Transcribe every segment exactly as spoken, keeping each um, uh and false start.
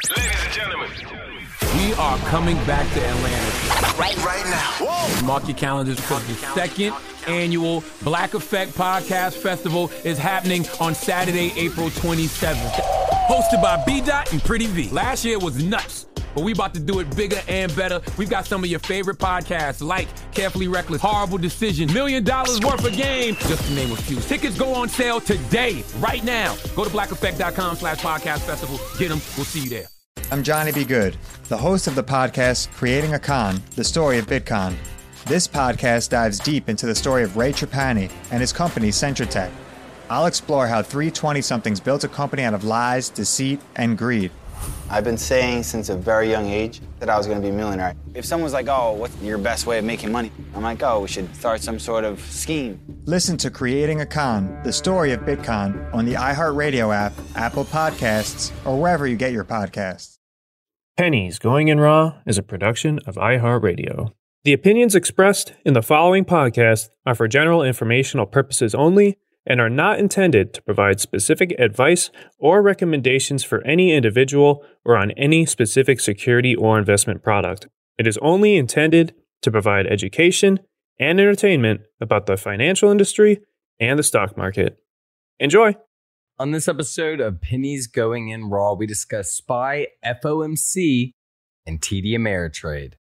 Ladies and gentlemen, we are coming back to Atlanta. Right, right now. Whoa. Mark your calendars because the second annual Black Effect Podcast Festival is happening on Saturday, April twenty-seventh. Hosted by B-Dot and Pretty V. Last year was nuts, but we about to do it bigger and better. We've got some of your favorite podcasts like Carefully Reckless, Horrible Decision, Million Dollars Worth of Game, just to name a few. Tickets go on sale today, right now. Go to blackeffect.com slash podcast festival. Get them. We'll see you there. I'm Johnny B. Good, the host of the podcast Creating a Con, the story of Bitcoin. This podcast dives deep into the story of Ray Trapani and his company Centratech. I'll explore how three twenty-somethings built a company out of lies, deceit, and greed. I've been saying since a very young age that I was going to be a millionaire. If someone's like, oh, what's your best way of making money? I'm like, oh, we should start some sort of scheme. Listen to Creating a Con, the story of Bitcoin on the iHeartRadio app, Apple Podcasts, or wherever you get your podcasts. Pennies Going in Raw is a production of iHeartRadio. The opinions expressed in the following podcast are for general informational purposes only and are not intended to provide specific advice or recommendations for any individual or on any specific security or investment product. It is only intended to provide education and entertainment about the financial industry and the stock market. Enjoy! On this episode of Pennies Going in Raw, we discuss S P Y, F O M C, and T D Ameritrade.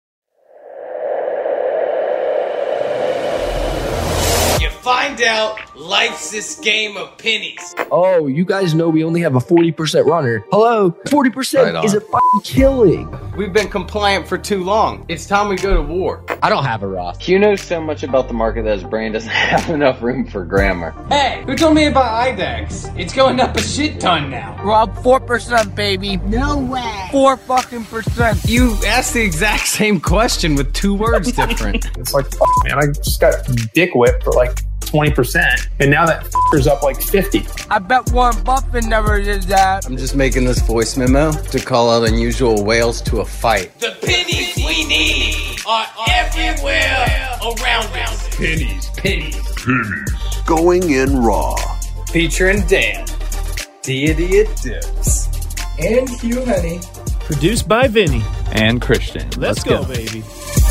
Find out life's this game of pennies. Oh, you guys know we only have a forty percent runner. Hello, forty percent right is a fucking killing. We've been compliant for too long. It's time we go to war. I don't have a Roth. Q knows so much about the market that his brain doesn't have enough room for grammar. Hey, who told me about I DEX? It's going up a shit ton now. Rob, four percent, baby. No way. four fucking percent. You asked the exact same question with two words different. It's like, fuck, man, I just got dick whipped for like twenty percent, and now that f***er's up like fifty. I bet Warren Buffett never did that. I'm just making this voice memo to call out unusual whales to a fight. The pennies we need are everywhere around us. pennies, Pennies. pennies. Going in raw. Featuring Dan, Deity of Dips, And Hugh Henny. Produced by Vinny. And Christian. Let's, Let's go, go, baby.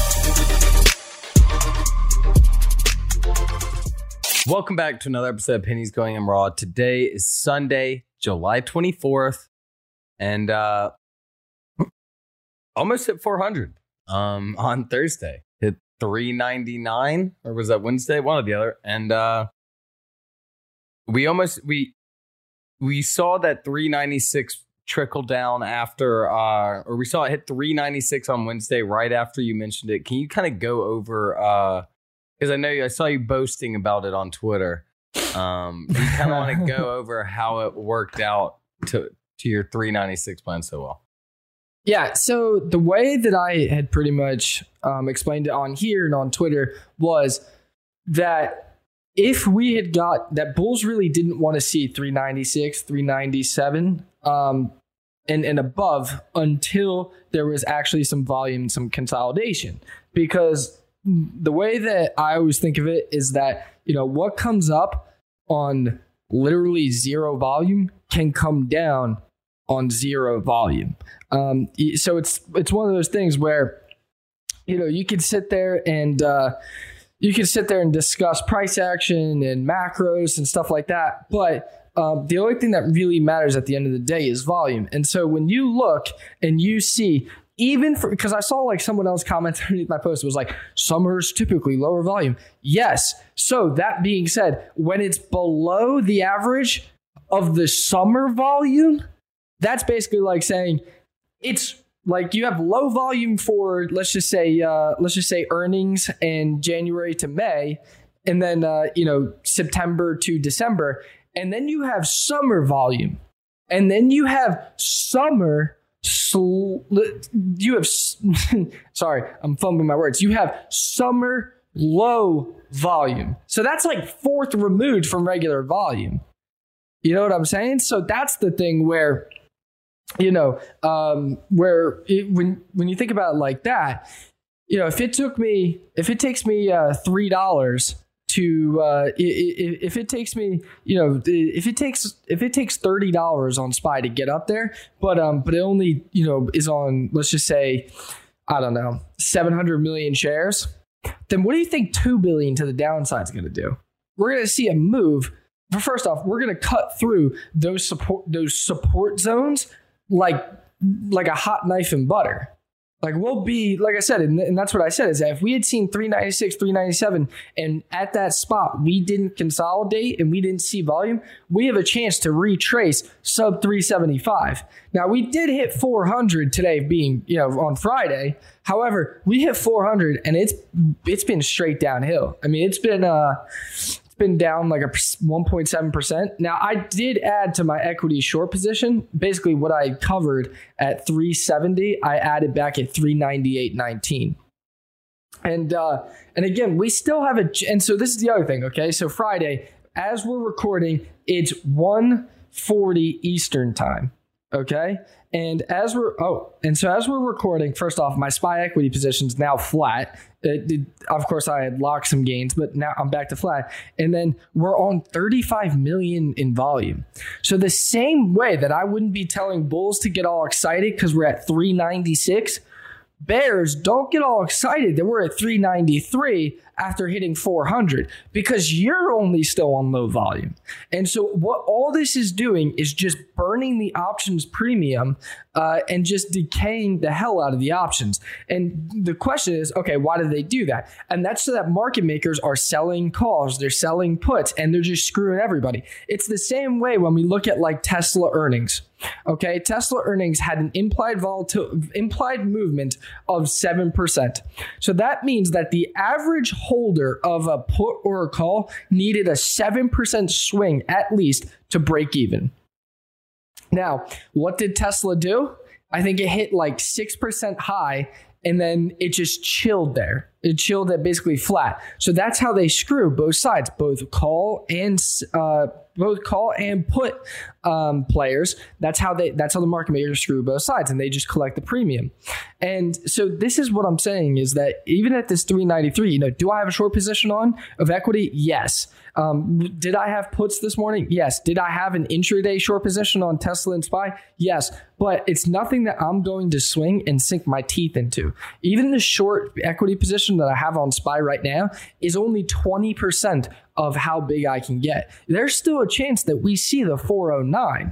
Welcome back to another episode of Pennies Going in Raw. Today is Sunday, July twenty-fourth, and uh, almost hit four hundred um, on Thursday. Hit three ninety-nine, or was that Wednesday? One or the other. And uh, we almost, we we saw that three ninety-six trickle down after, uh, or we saw it hit three ninety-six on Wednesday right after you mentioned it. Can you kind of go over... Uh, Because I know you, I saw you boasting about it on Twitter. Um, you kind of want to go over how it worked out to to your three ninety-six plan so well. Yeah, so the way that I had pretty much um, explained it on here and on Twitter was that if we had got that bulls really didn't want to see three ninety-six, three ninety-seven um, and, and above until there was actually some volume, some consolidation, because the way that I always think of it is that, you know, what comes up on literally zero volume can come down on zero volume. Um, so it's it's one of those things where, you know, you could sit there and uh, you could sit there and discuss price action and macros and stuff like that. But um, the only thing that really matters at the end of the day is volume. And so when you look and you see, even for, because I saw like someone else comment underneath my post, it was like, summer's typically lower volume. Yes. So that being said, when it's below the average of the summer volume, that's basically like saying it's like you have low volume for, let's just say, uh, let's just say earnings in January to May, and then, uh, you know, September to December. And then you have summer volume, and then you have summer Sl- you have sorry, I'm fumbling my words. You have summer low volume. So that's like fourth removed from regular volume. You know what I'm saying? So that's the thing where, you know, um, where it, when when you think about it like that, you know, if it took me, if it takes me uh, three dollars to uh, if, if it takes me, you know, if it takes if it takes thirty dollars on S P Y to get up there, but um, but it only, you know, is on, let's just say, I don't know, seven hundred million shares, then what do you think two billion to the downside is going to do? We're going to see a move. First off, we're going to cut through those support those support zones like like a hot knife in butter. Like we'll be, like I said, and, and that's what I said, is that if we had seen three ninety-six, three ninety-seven, and at that spot we didn't consolidate and we didn't see volume, we have a chance to retrace sub three seventy-five. Now we did hit four hundred today, being, you know, on Friday. However, we hit four hundred and it's it's been straight downhill. I mean, it's been uh been down like a one point seven percent. Now I did add to my equity short position. Basically what I covered at three seventy, I added back at three ninety-eight nineteen. And uh, and again, we still have a, and so this is the other thing, okay? So Friday, as we're recording, it's one forty Eastern time, okay? And as we're, oh, and so as we're recording, first off, my S P Y equity position is now flat. It, it, of course, I had locked some gains, but now I'm back to flat. And then we're on thirty-five million in volume. So the same way that I wouldn't be telling bulls to get all excited because we're at three ninety-six, bears, don't get all excited that we're at three ninety-three after hitting four hundred, because you're only still on low volume. And so what all this is doing is just burning the options premium uh, and just decaying the hell out of the options. And the question is, okay, why do they do that? And that's so that market makers are selling calls, they're selling puts, and they're just screwing everybody. It's the same way when we look at like Tesla earnings. Okay, Tesla earnings had an implied volatil- implied movement of seven percent. So that means that the average holder of a put or a call needed a seven percent swing at least to break even. Now, what did Tesla do? I think it hit like six percent high and then it just chilled there. It chilled at basically flat. So that's how they screw both sides, both call and uh, both call and put um, players. That's how they. That's how the market makers screw both sides, and they just collect the premium. And so this is what I'm saying is that even at this three ninety-three, you know, do I have a short position on of equity? Yes. Um, did I have puts this morning? Yes. Did I have an intraday short position on Tesla and S P Y? Yes. But it's nothing that I'm going to swing and sink my teeth into. Even the short equity position that I have on S P Y right now is only twenty percent of how big I can get. There's still a chance that we see the four oh nine.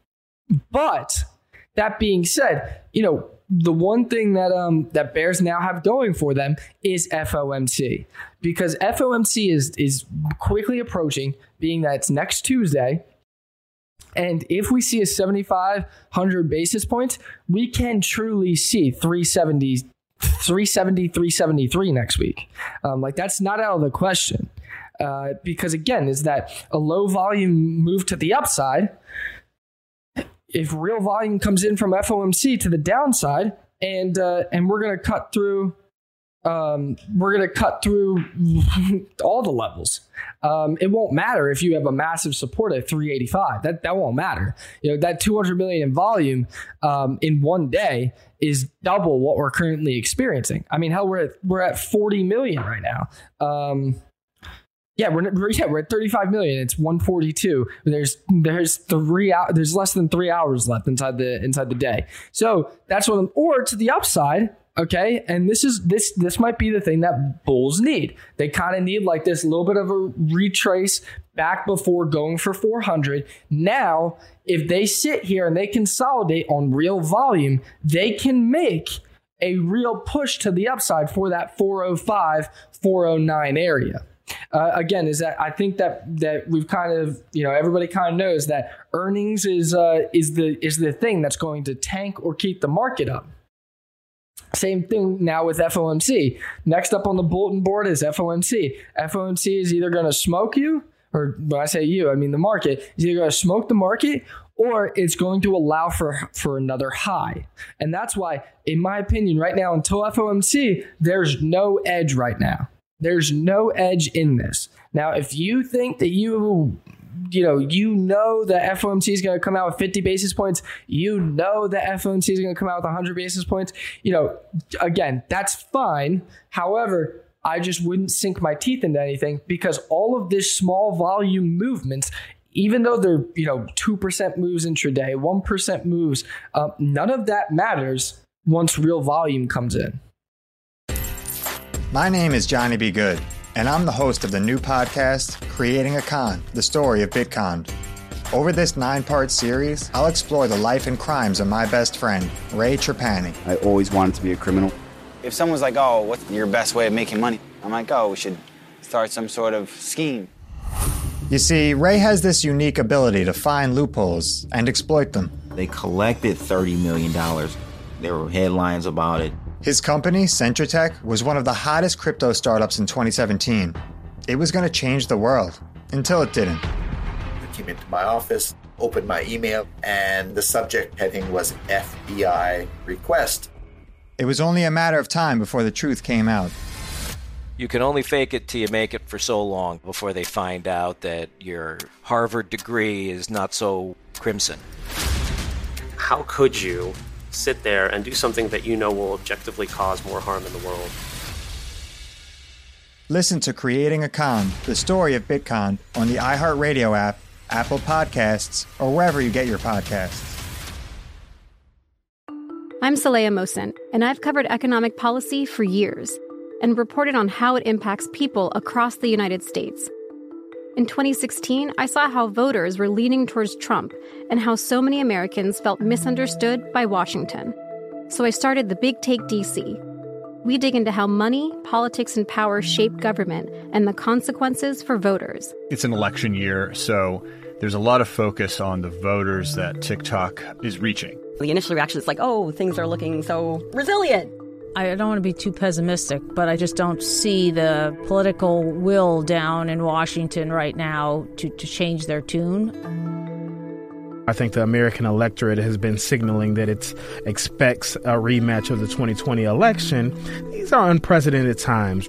But that being said, you know, the one thing that um that bears now have going for them is F O M C, because F O M C is is quickly approaching, being that it's next Tuesday. And if we see a seventy-five hundred basis points, we can truly see three seventy, three seventy, three seventy-three next week. Um, like that's not out of the question. Uh, because again, is that a low volume move to the upside? If real volume comes in from F O M C to the downside, and uh, and we're going to cut through, um, we're going to cut through all the levels. Um, it won't matter if you have a massive support at three eighty-five. That that won't matter. You know, that two hundred million in volume um, in one day is double what we're currently experiencing. I mean, hell, we're at, we're at forty million right now. Um, Yeah, we're, we're yeah we're at thirty-five million. It's one forty-two. There's there's three hours. There's less than three hours left inside the inside the day. So that's what. I'm, or to the upside, okay. And this is this this might be the thing that bulls need. They kind of need like this little bit of a retrace back before going for four hundred. Now, if they sit here and they consolidate on real volume, they can make a real push to the upside for that four oh five, four oh nine area. Uh, again, is that I think that that we've kind of, you know, everybody kind of knows that earnings is uh, is the is the thing that's going to tank or keep the market up. Same thing now with F O M C. Next up on the bulletin board is F O M C. F O M C is either going to smoke you, or when I say you, I mean the market, is either going to smoke the market or it's going to allow for for another high. And that's why, in my opinion, right now, until F O M C, there's no edge right now. There's no edge in this. Now, if you think that you, you know, you know that F O M C is going to come out with fifty basis points, you know that F O M C is going to come out with one hundred basis points, you know, again, that's fine. However, I just wouldn't sink my teeth into anything because all of this small volume movements, even though they're, you know, two percent moves intraday, one percent moves, uh, none of that matters once real volume comes in. My name is Johnny B. Good, and I'm the host of the new podcast, Creating a Con, the story of Bitcoin. Over this nine-part series, I'll explore the life and crimes of my best friend, Ray Trapani. I always wanted to be a criminal. If someone's like, oh, what's your best way of making money? I'm like, oh, we should start some sort of scheme. You see, Ray has this unique ability to find loopholes and exploit them. They collected thirty million dollars. There were headlines about it. His company, Centratech, was one of the hottest crypto startups in twenty seventeen. It was going to change the world, until it didn't. I came into my office, opened my email, and the subject heading was F B I request. It was only a matter of time before the truth came out. You can only fake it till you make it for so long before they find out that your Harvard degree is not so crimson. How could you sit there and do something that you know will objectively cause more harm in the world? Listen to Creating a Con, the story of Bitcoin, on the iHeartRadio app, Apple Podcasts, or wherever you get your podcasts. I'm Saleha Mohsin, and I've covered economic policy for years and reported on how it impacts people across the United States. In twenty sixteen, I saw how voters were leaning towards Trump and how so many Americans felt misunderstood by Washington. So I started the Big Take D C. We dig into how money, politics, and power shape government and the consequences for voters. It's an election year, so there's a lot of focus on the voters that TikTok is reaching. The initial reaction is like, oh, things are looking so resilient. I don't want to be too pessimistic, but I just don't see the political will down in Washington right now to, to change their tune. I think the American electorate has been signaling that it expects a rematch of the twenty twenty election. These are unprecedented times.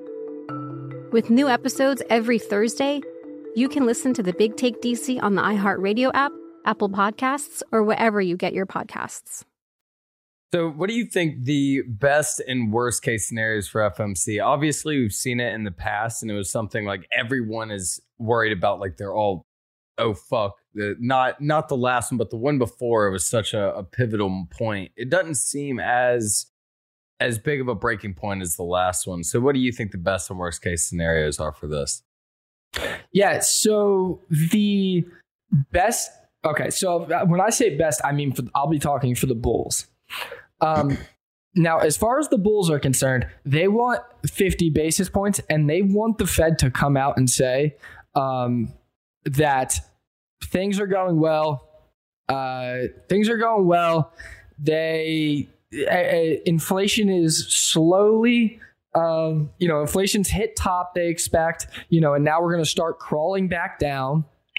With new episodes every Thursday, you can listen to the Big Take D C on the iHeartRadio app, Apple Podcasts, or wherever you get your podcasts. So what do you think the best and worst case scenarios for F O M C? Obviously, we've seen it in the past, and it was something like everyone is worried about, like they're all, oh, fuck. The, not not the last one, but the one before, it was such a, a pivotal point. It doesn't seem as as big of a breaking point as the last one. So what do you think the best and worst case scenarios are for this? Yeah, so the best... Okay, so when I say best, I mean, for, I'll be talking for the Bulls. Um, now, as far as the Bulls are concerned, they want fifty basis points, and they want the Fed to come out and say um, that things are going well. Uh, things are going well. They uh, inflation is slowly, um, you know, inflation's hit top. They expect, you know, and now we're going to start crawling back down.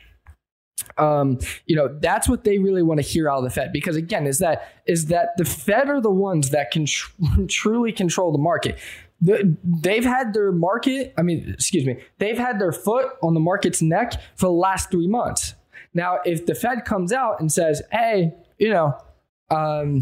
Um, you know, that's what they really want to hear out of the Fed, because again, is that is that the Fed are the ones that can tr- truly control the market. The, they've had their market, I mean, excuse me, they've had their foot on the market's neck for the last three months. Now, if the Fed comes out and says, hey, you know, um,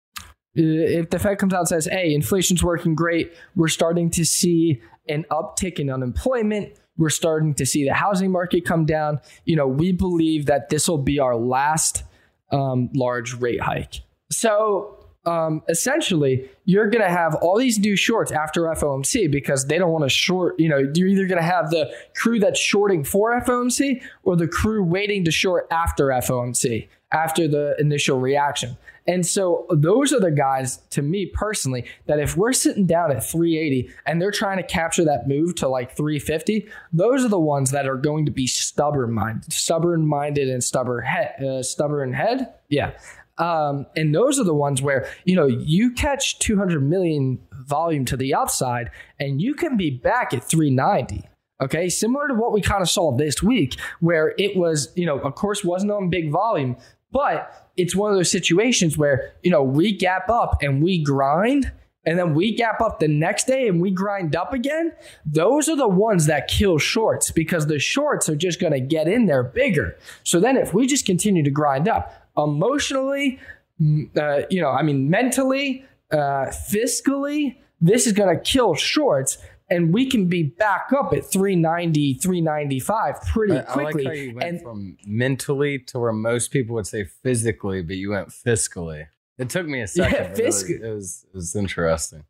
if the Fed comes out and says, hey, inflation's working great, we're starting to see an uptick in unemployment, we're starting to see the housing market come down, you know, we believe that this will be our last um, large rate hike. So um, essentially, you're going to have all these new shorts after F O M C because they don't want to short, you know, you're either going to have the crew that's shorting for F O M C or the crew waiting to short after F O M C, after the initial reaction. And so those are the guys, to me personally, that if we're sitting down at three eighty and they're trying to capture that move to like three fifty, those are the ones that are going to be stubborn minded, stubborn minded and stubborn head, uh, stubborn head. Yeah. Um, and those are the ones where, you know, you catch two hundred million volume to the upside and you can be back at three ninety. Okay. Similar to what we kind of saw this week, where it was, you know, of course wasn't on big volume, but it's one of those situations where, you know, we gap up and we grind, and then we gap up the next day and we grind up again. Those are the ones that kill shorts, because the shorts are just going to get in there bigger. So then if we just continue to grind up emotionally, uh, you know, I mean, mentally, uh, fiscally, this is going to kill shorts. and we can be back up at three ninety, three ninety-five pretty I, quickly. I like how you went and from mentally to where most people would say physically, but you went fiscally. It took me a second. Yeah, but it, was, fisc- it was it was interesting.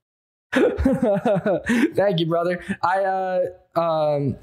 Thank you, brother. I uh um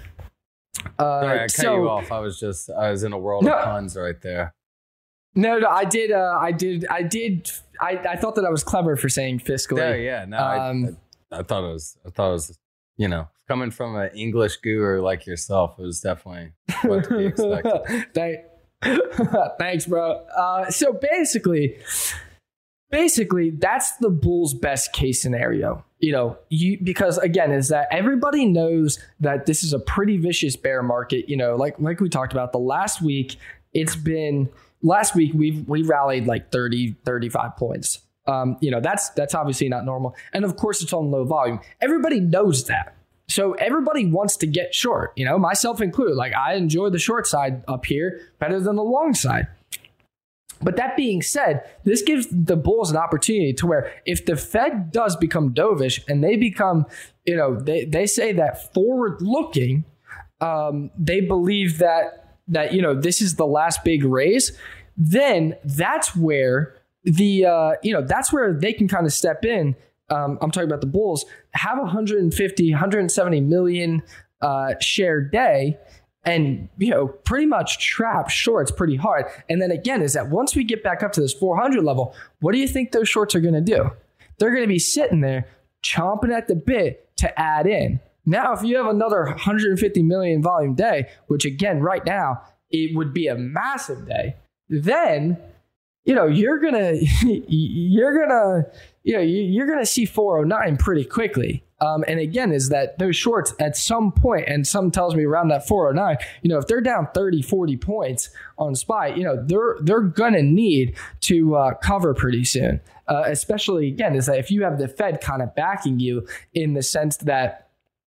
uh Sorry, I cut so, you off. I was just I was in a world No. of puns right there. No, no, I did uh I did I did I, I thought that I was clever for saying fiscally. Yeah, yeah. No, Um, I, I, I thought it was. I thought it was. You know, coming from an English guru like yourself, it was definitely what to be expected. Thank, thanks, bro. Uh, so basically, basically, that's the Bulls' best case scenario. You know, you because again, is that everybody knows that this is a pretty vicious bear market. You know, like like we talked about the last week, it's been last week we've we rallied like thirty, thirty-five points. Um, you know, that's that's obviously not normal. And of course, it's on low volume. Everybody knows that. So everybody wants to get short, you know, myself included. Like, I enjoy the short side up here better than the long side. But that being said, this gives the Bulls an opportunity to where if the Fed does become dovish and they become, you know, they, they say that forward looking, um, they believe that, that, you know, this is the last big raise, then that's where the, uh, you know, that's where they can kind of step in. Um, I'm talking about the Bulls, have one fifty, one seventy million uh, share day and, you know, pretty much trap shorts pretty hard. And then again, is that once we get back up to this four hundred level, what do you think those shorts are going to do? They're going to be sitting there chomping at the bit to add in. Now, if you have another one fifty million volume day, which again, right now, it would be a massive day, then, you know, you're going to, you're going to, you know, you're going to see four oh nine pretty quickly. Um, and again, is that those shorts at some point, and some tells me around that four oh nine, you know, if they're down thirty, forty points on S P Y, you know, they're, they're going to need to uh, cover pretty soon. Uh, especially again, is that if you have the Fed kind of backing you in the sense that,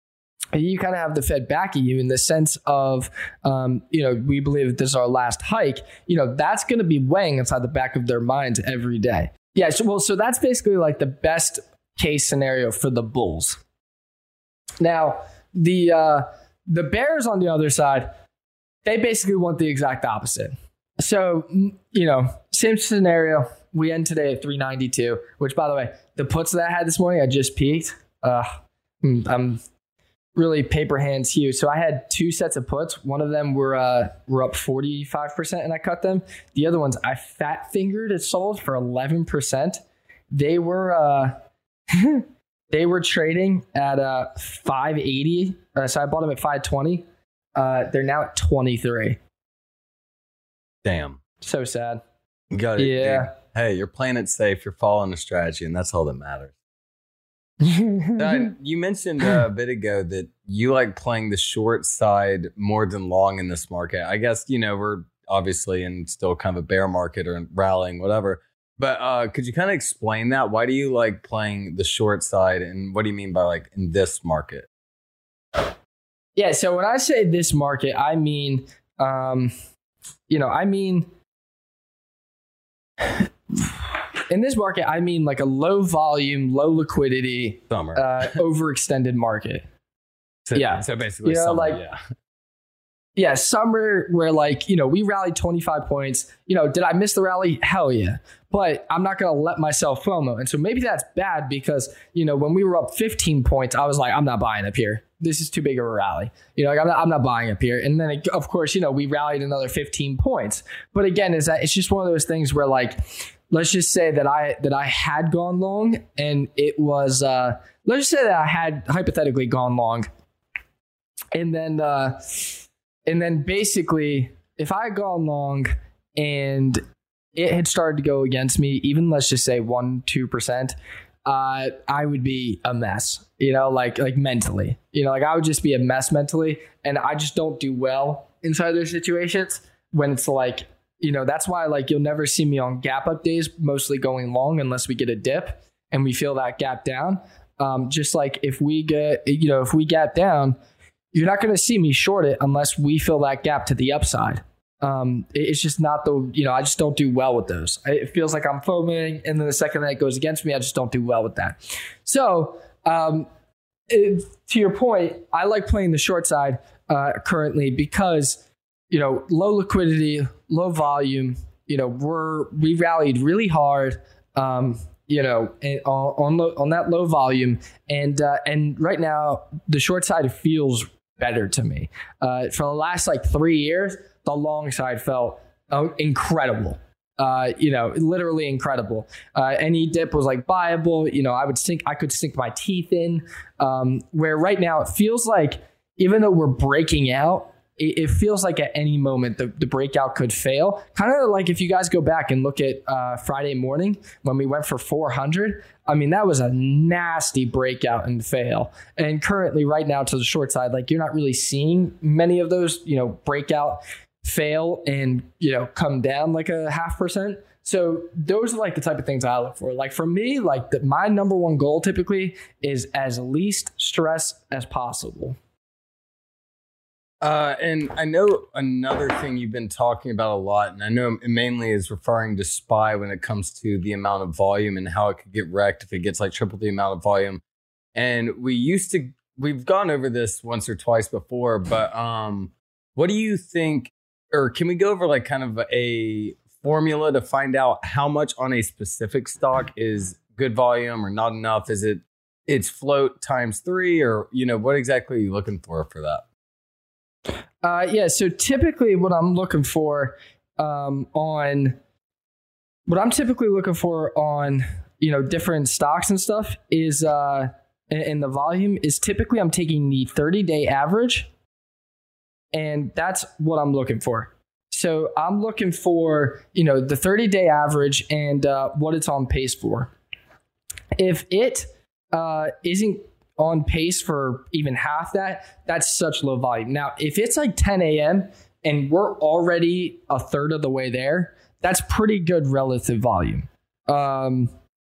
you kind of have the Fed backing you in the sense of, um, you know, we believe that this is our last hike, you know, that's going to be weighing inside the back of their minds every day. Yeah. So, well, so that's basically like the best case scenario for the Bulls. Now, the, uh, the Bears on the other side, they basically want the exact opposite. So, you know, same scenario. We end today at three ninety-two, which, by the way, the puts that I had this morning, I just peaked. Uh, I'm really paper hands huge. So I had two sets of puts. One of them were uh, were up forty-five percent and I cut them. The other ones I fat fingered and sold for eleven percent. They were uh, they were trading at uh, five eighty. Uh, so I bought them at five twenty. Uh, they're now at twenty-three. Damn. So sad. You got it. Yeah. Dude. Hey, you're playing it safe. You're following a strategy, and that's all that matters. uh, you mentioned uh, a bit ago that you like playing the short side more than long in this market. I guess, you know, we're obviously in still kind of a bear market or rallying, whatever. But uh, could you kind of explain that? Why do you like playing the short side? And what do you mean by like in this market? Yeah. So when I say this market, I mean, um, you know, I mean, in this market, I mean like a low volume, low liquidity, summer, uh, overextended market. So, yeah. So basically, you know, summer, like, yeah. Yeah, summer where like, you know, we rallied twenty-five points. You know, did I miss the rally? Hell yeah. But I'm not going to let myself FOMO. And so maybe that's bad because, you know, when we were up fifteen points, I was like, I'm not buying up here. This is too big of a rally. You know, like I'm not, I'm not buying up here. And then, it, of course, you know, we rallied another fifteen points. But again, is that it's just one of those things where like, let's just say that I that I had gone long and it was, uh, let's just say that I had hypothetically gone long. And then, uh, and then basically, if I had gone long and it had started to go against me, even let's just say one, two percent, uh, I would be a mess, you know, like, like mentally, you know, like I would just be a mess mentally. And I just don't do well inside those situations when it's like, you know, that's why like you'll never see me on gap up days, mostly going long unless we get a dip and we feel that gap down. Um, just like if we get, you know, if we gap down, you're not going to see me short it unless we fill that gap to the upside. Um, it's just not the, you know, I just don't do well with those. It feels like I'm foaming, and then the second that it goes against me, I just don't do well with that. So, um, it, to your point, I like playing the short side uh, currently because, you know, low liquidity, low volume. You know, we're we rallied really hard. Um, you know, on on, on that low volume, and uh, and right now the short side feels better to me. Uh, for the last like three years, the long side felt uh, incredible. Uh, you know, literally incredible. Uh, any dip was like buyable. You know, I would sink, I could sink my teeth in. Um, where right now it feels like, even though we're breaking out, it, it feels like at any moment the, the breakout could fail. Kind of like if you guys go back and look at uh, Friday morning when we went for four hundred. I mean, that was a nasty breakout and fail. And currently, right now, to the short side, like you're not really seeing many of those, you know, breakout, fail, and, you know, come down like a half percent. So those are like the type of things I look for. Like for me, like the, my number one goal typically is as least stress as possible. Uh, and I know another thing you've been talking about a lot, and I know it mainly is referring to S P Y when it comes to the amount of volume and how it could get wrecked if it gets like triple the amount of volume. And we used to, we've gone over this once or twice before, but um, what do you think, or can we go over like kind of a formula to find out how much on a specific stock is good volume or not enough? Is it, it's float times three, or, you know, what exactly are you looking for for that? Uh, yeah, so typically what I'm looking for um, on what I'm typically looking for on, you know, different stocks and stuff is uh, in, in the volume is typically I'm taking the thirty day average, and that's what I'm looking for. So I'm looking for, you know, the thirty day average and uh, what it's on pace for. If it uh, isn't on pace for even half that, that's such low volume. Now, if it's like ten a.m. and we're already a third of the way there, that's pretty good relative volume. Um,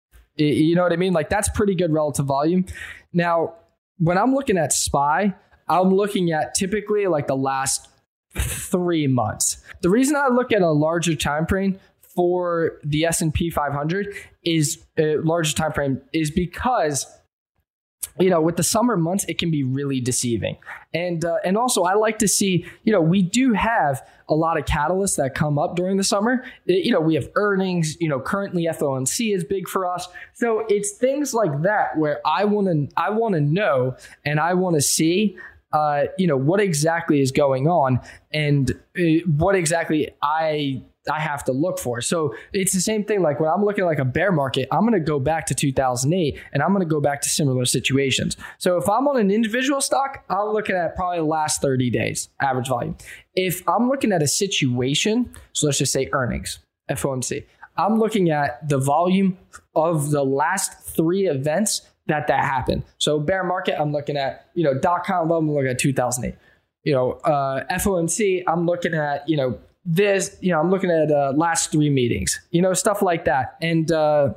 you know what I mean? Like that's pretty good relative volume. Now, when I'm looking at S P Y, I'm looking at typically like the last three months. The reason I look at a larger time frame for the S and P five hundred is a larger time frame is because, you know, with the summer months, it can be really deceiving. And uh, and also, I like to see, you know, we do have a lot of catalysts that come up during the summer. It, you know, we have earnings, you know, currently F O M C is big for us. So it's things like that where I want to I want to know and I want to see, uh, you know, what exactly is going on and uh, what exactly I I have to look for. So it's the same thing. Like when I'm looking at like a bear market, I'm going to go back to two thousand eight and I'm going to go back to similar situations. So if I'm on an individual stock, I'm looking at probably the last thirty days average volume. If I'm looking at a situation, so let's just say earnings, F O M C, I'm looking at the volume of the last three events that that happened. So bear market, I'm looking at, you know, dot com, I'm looking at two thousand eight. You know, uh, F O M C, I'm looking at, you know, this, you know, I'm looking at uh, last three meetings, you know, stuff like that. And, uh,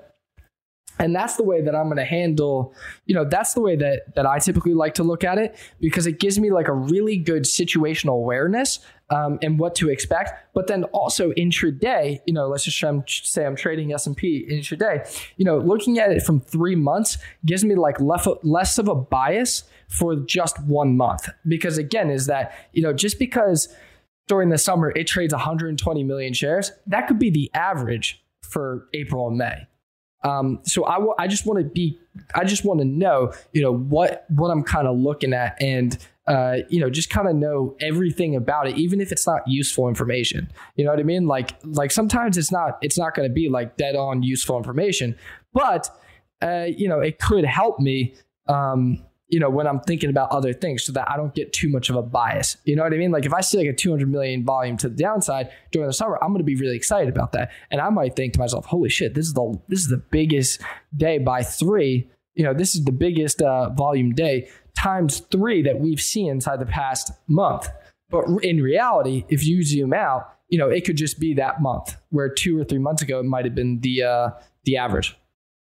and that's the way that I'm going to handle, you know, that's the way that, that I typically like to look at it because it gives me like a really good situational awareness um, and what to expect. But then also intraday, you know, let's just say I'm trading S and P intraday, you know, looking at it from three months gives me like less, less of a bias for just one month. Because again, is that, you know, just because during the summer, it trades one hundred twenty million shares. That could be the average for April and May. Um, so I, w- I just want to be, I just want to know, you know, what, what I'm kind of looking at and, uh, you know, just kind of know everything about it, even if it's not useful information. You know what I mean? Like, like sometimes it's not, it's not going to be like dead on useful information, but, uh, you know, it could help me, um, you know, when I'm thinking about other things so that I don't get too much of a bias. You know what I mean? Like if I see like a two hundred million volume to the downside during the summer, I'm going to be really excited about that. And I might think to myself, holy shit, this is the, this is the biggest day by three. You know, this is the biggest uh, volume day times three that we've seen inside the past month. But in reality, if you zoom out, you know, it could just be that month where two or three months ago, it might've been the, uh, the average.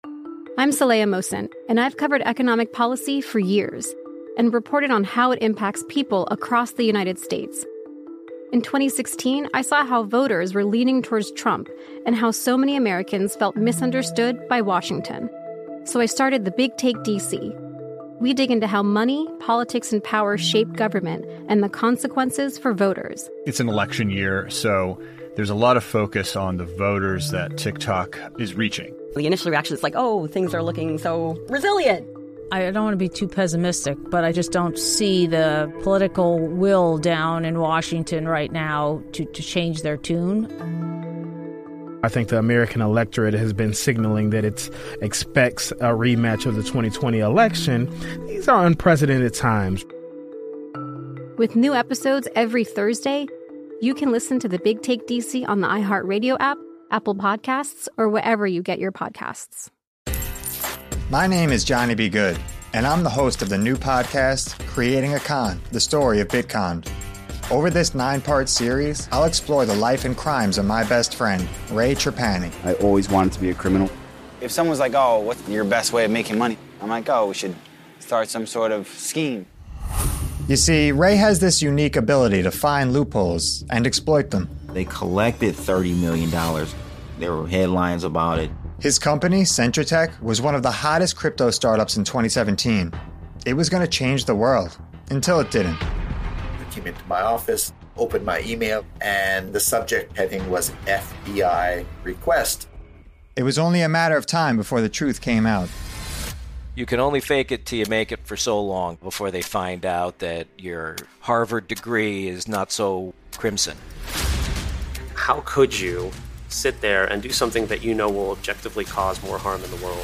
I'm Saleha Mohsen, and I've covered economic policy for years and reported on how it impacts people across the United States. In twenty sixteen, I saw how voters were leaning towards Trump and how so many Americans felt misunderstood by Washington. So I started the Big Take D C. we dig into how money, politics, and power shape government and the consequences for voters. It's an election year, so there's a lot of focus on the voters that TikTok is reaching. The initial reaction is like, oh, things are looking so resilient. I don't want to be too pessimistic, but I just don't see the political will down in Washington right now to, to change their tune. I think the American electorate has been signaling that it expects a rematch of the twenty twenty election. These are unprecedented times. With new episodes every Thursday, you can listen to the Big Take D C on the iHeartRadio app, Apple Podcasts, or wherever you get your podcasts. My name is Johnny B. Good, and I'm the host of the new podcast, Creating a Con, the story of Bitcoin. Over this nine-part series, I'll explore the life and crimes of my best friend, Ray Trapani. I always wanted to be a criminal. If someone's like, oh, what's your best way of making money? I'm like, oh, we should start some sort of scheme. You see, Ray has this unique ability to find loopholes and exploit them. They collected thirty million dollars. There were headlines about it. His company, Centratech, was one of the hottest crypto startups in twenty seventeen. It was going to change the world, until it didn't. I came into my office, opened my email, and the subject heading was F B I request. It was only a matter of time before the truth came out. You can only fake it till you make it for so long before they find out that your Harvard degree is not so crimson. How could you sit there and do something that you know will objectively cause more harm in the world?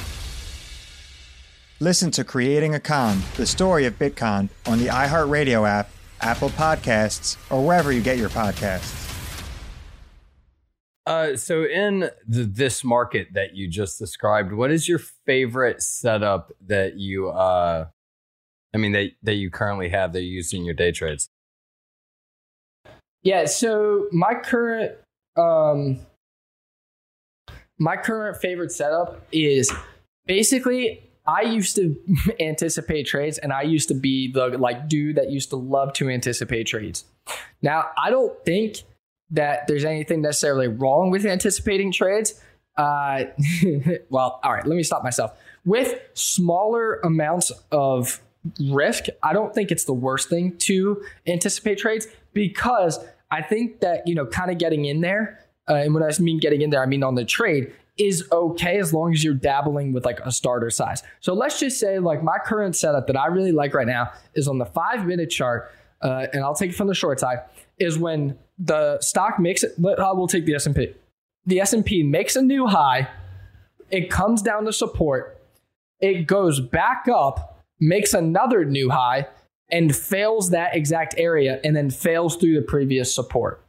Listen to Creating a Con, the story of Bitcoin, on the iHeartRadio app, Apple Podcasts, or wherever you get your podcasts. Uh, so in the, this market that you just described, what is your favorite setup that you, uh, I mean, that, that you currently have that you use in your day trades? Yeah, so my current um, my current favorite setup is basically I used to anticipate trades, and I used to be the like dude that used to love to anticipate trades. Now, I don't think that there's anything necessarily wrong with anticipating trades. Uh, well, all right, let me stop myself. With smaller amounts of risk, I don't think it's the worst thing to anticipate trades, because I think that, you know, kind of getting in there, uh, and when I mean getting in there, I mean on the trade, is okay as long as you're dabbling with like a starter size. So let's just say like my current setup that I really like right now is on the five minute chart, uh, and I'll take it from the short side, is when the stock makes it, we'll take the S and P. The S and P makes a new high, it comes down to support, it goes back up, makes another new high, and fails that exact area, and then fails through the previous support.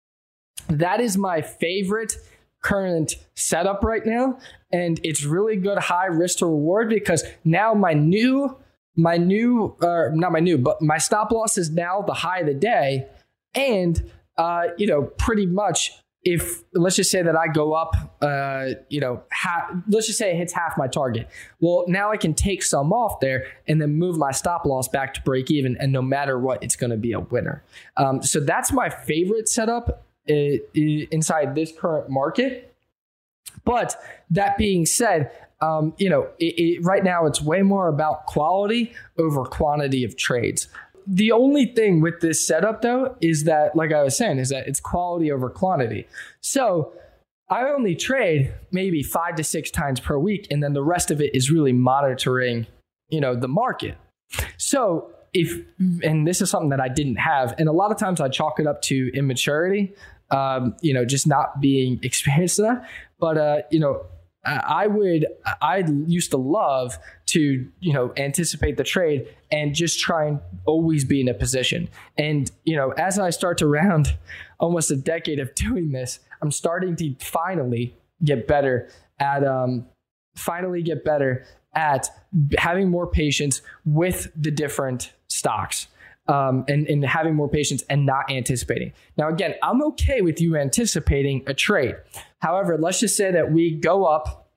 That is my favorite current setup right now, and it's really good high risk to reward, because now my new, my new, uh, not my new, but my stop loss is now the high of the day, and uh, you know, pretty much if, let's just say that I go up, uh, you know, half, let's just say it hits half my target. Well, now I can take some off there and then move my stop loss back to break even. And no matter what, it's going to be a winner. Um, so that's my favorite setup uh, inside this current market. But that being said, um, you know, it, it, right now it's way more about quality over quantity of trades. The only thing with this setup, though, is that, like I was saying, is that it's quality over quantity. So I only trade maybe five to six times per week, and then the rest of it is really monitoring, you know, the market. So if, and this is something that I didn't have, and a lot of times I chalk it up to immaturity, um, you know, just not being experienced enough. But, uh, you know, I would, I used to love to, you know, anticipate the trade and just try and always be in a position. And, you know, as I start to round almost a decade of doing this, I'm starting to finally get better at, um, finally get better at having more patience with the different stocks. Um, and, and having more patience and not anticipating. Now, again, I'm okay with you anticipating a trade. However, let's just say that we go up,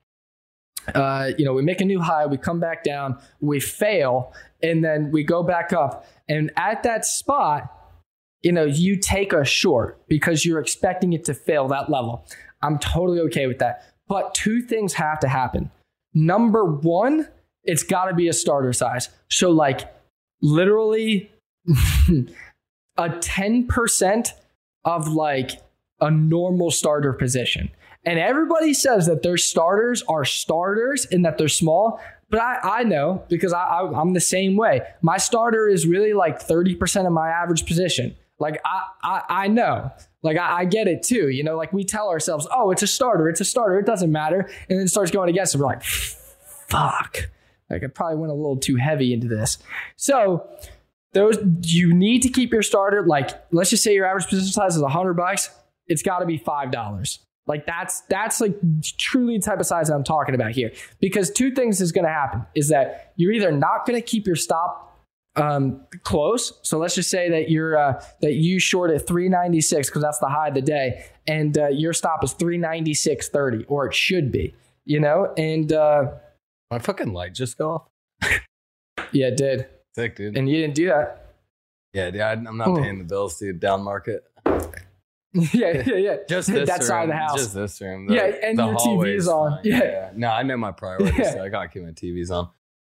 uh, you know, we make a new high, we come back down, we fail, and then we go back up. And at that spot, you know, you take a short because you're expecting it to fail that level. I'm totally okay with that. But two things have to happen. Number one it's got to be a starter size. So like literally a ten percent of like a normal starter position. And everybody says that their starters are starters and that they're small. But I, I know because I, I, I'm the same way. My starter is really like thirty percent of my average position. Like I, I, I know, like I, I get it too. You know, like we tell ourselves, oh, it's a starter. It's a starter. It doesn't matter. And then it starts going against it. We're like, fuck. Like I probably went a little too heavy into this. So those, you need to keep your starter. Like, let's just say your average position size is a hundred bucks. It's got to be five dollars. Like that's that's like truly the type of size that I'm talking about here. Because two things is going to happen is that you're either not going to keep your stop um, close. So let's just say that you're uh, that you short at three ninety-six because that's the high of the day, and uh, your stop is three ninety-six thirty, or it should be. You know, and uh, my fucking light just go off. Yeah, it did. Sick, dude. And you didn't do that. Yeah, dude. I'm not Oh. paying the bills, dude. Down market. yeah, yeah, yeah. Just this that room, side of the house. Just this room. The, yeah, and the your T V is hallway's on. fine. Yeah. No, I know my priorities, Yeah. so I gotta keep my T Vs on.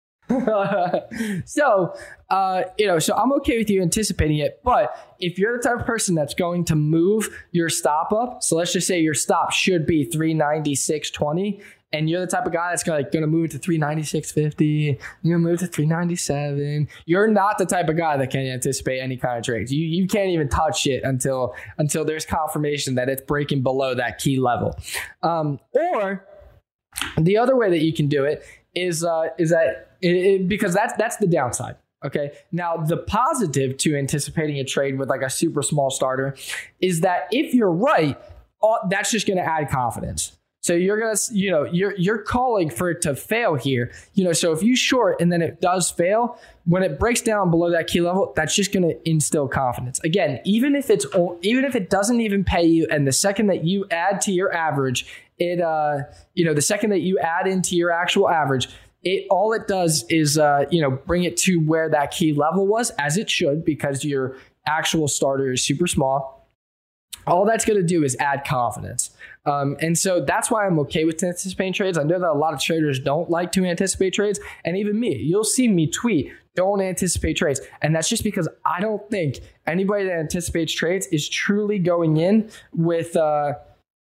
so, uh, you know, so I'm okay with you anticipating it. But if you're the type of person that's going to move your stop up, so let's just say your stop should be three ninety-six twenty, and you're the type of guy that's gonna, like, gonna move it to three ninety-six fifty, you're gonna move to three ninety-seven. You're not the type of guy that can anticipate any kind of trades. You you can't even touch it until until there's confirmation that it's breaking below that key level. Um, or the other way that you can do it is uh, is that it, it, because that's that's the downside. Okay. Now the positive to anticipating a trade with like a super small starter is that if you're right, all, that's just going to add confidence. So you're gonna, you know, you're you're calling for it to fail here. You know, so if you short and then it does fail, when it breaks down below that key level, that's just gonna instill confidence. Again, even if it's even if it doesn't even pay you, and the second that you add to your average, it uh, you know, the second that you add into your actual average, it all it does is uh, you know, bring it to where that key level was, as it should, because your actual starter is super small. All that's going to do is add confidence. Um, and so that's why I'm okay with anticipating trades. I know that a lot of traders don't like to anticipate trades. And even me, you'll see me tweet, don't anticipate trades. And that's just because I don't think anybody that anticipates trades is truly going in with, uh,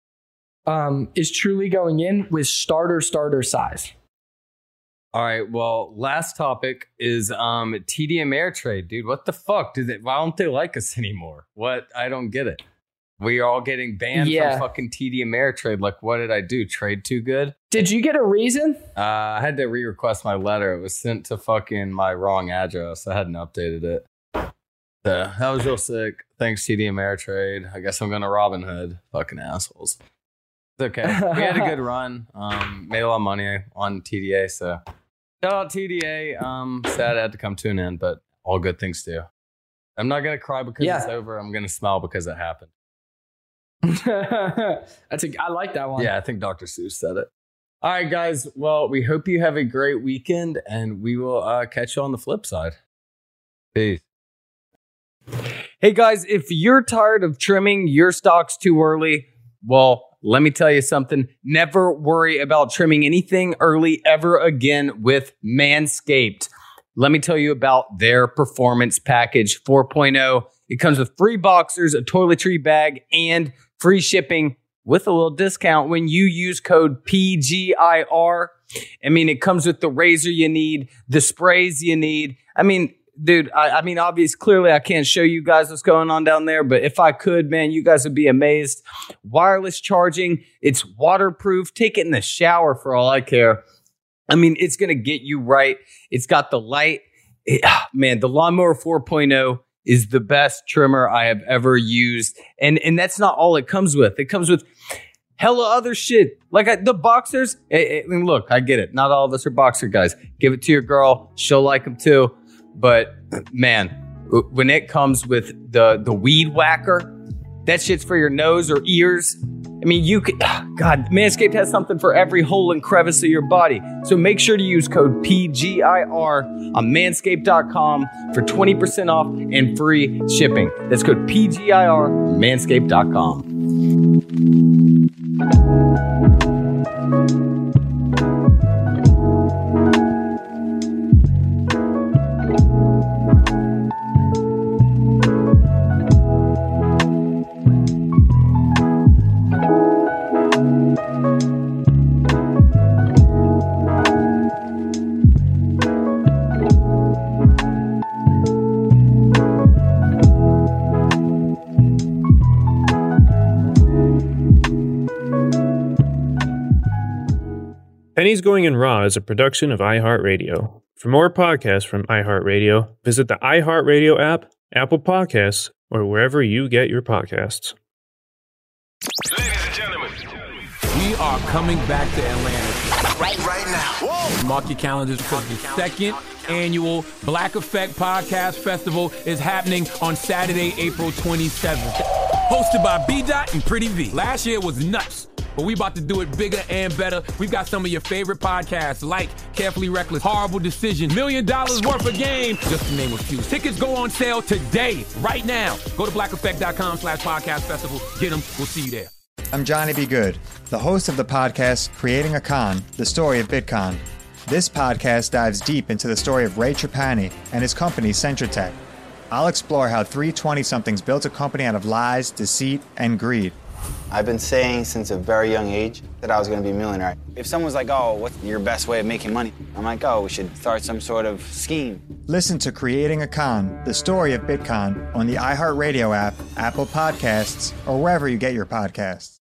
um, is truly going in with starter, starter size. All right. Well, last topic is um, T D Ameritrade, dude. What the fuck? Do they, why don't they like us anymore? What? I don't get it. We are all getting banned Yeah. from fucking T D Ameritrade. Like, what did I do? Trade too good? Did you get a reason? Uh, I had to re-request my letter. It was sent to fucking my wrong address. I hadn't updated it. So, that was real sick. Thanks, T D Ameritrade. I guess I'm going to Robinhood. Fucking assholes. It's okay. We had a good run. Um, made a lot of money on T D A. So, shout out T D A. Um, sad I had to come to an end, but all good things do. I'm not going to cry because Yeah. it's over. I'm going to smile because it happened. That's a, I like that one. Yeah, I think Doctor Seuss said it. All right, guys. Well, we hope you have a great weekend, and we will uh, catch you on the flip side. Peace. Hey, guys, if you're tired of trimming your stocks too early, well, let me tell you something. Never worry about trimming anything early ever again with Manscaped. Let me tell you about their Performance Package four point oh. It comes with free boxers, a toiletry bag, and free shipping with a little discount when you use code P G I R. I mean, it comes with the razor you need, the sprays you need. I mean, dude, I, I mean, obviously, clearly I can't show you guys what's going on down there, but if I could, man, you guys would be amazed. Wireless charging, it's waterproof. Take it in the shower for all I care. I mean, it's going to get you right. It's got the light. It, man, the Lawnmower four point oh is the best trimmer I have ever used. And and that's not all it comes with. It comes with hella other shit. Like I, the boxers. I, I mean, look, I get it. Not all of us are boxer guys. Give it to your girl. She'll like them too. But man, when it comes with the, the weed whacker, that shit's for your nose or ears. I mean, you could, God, Manscaped has something for every hole and crevice of your body. So make sure to use code P G I R on manscaped dot com for twenty percent off and free shipping. That's code P G I R on manscaped dot com. Pennies Going in Raw is a production of iHeartRadio. For more podcasts from iHeartRadio, visit the iHeartRadio app, Apple Podcasts, or wherever you get your podcasts. Ladies and gentlemen, We are coming back to Atlanta. right, right now. Whoa. Mark your calendars because the second annual Black Effect Podcast Festival is happening on Saturday, April twenty-seventh. Hosted by B-Dot and Pretty V. Last year was nuts, but we about to do it bigger and better. We've got some of your favorite podcasts like Carefully Reckless, Horrible Decision, Million Dollars Worth of Game, just to name a few. Tickets go on sale today, right now. Go to blackeffect.com slash podcast festival. Get them. We'll see you there. I'm Johnny B. Good, the host of the podcast Creating a Con, the story of Bitcoin. This podcast dives deep into the story of Ray Trapani and his company Centratech. I'll explore how three twenty-somethings built a company out of lies, deceit, and greed. I've been saying since a very young age that I was going to be a millionaire. If someone's like, oh, what's your best way of making money? I'm like, oh, we should start some sort of scheme. Listen to Creating a Con, the story of Bitcoin, on the iHeartRadio app, Apple Podcasts, or wherever you get your podcasts.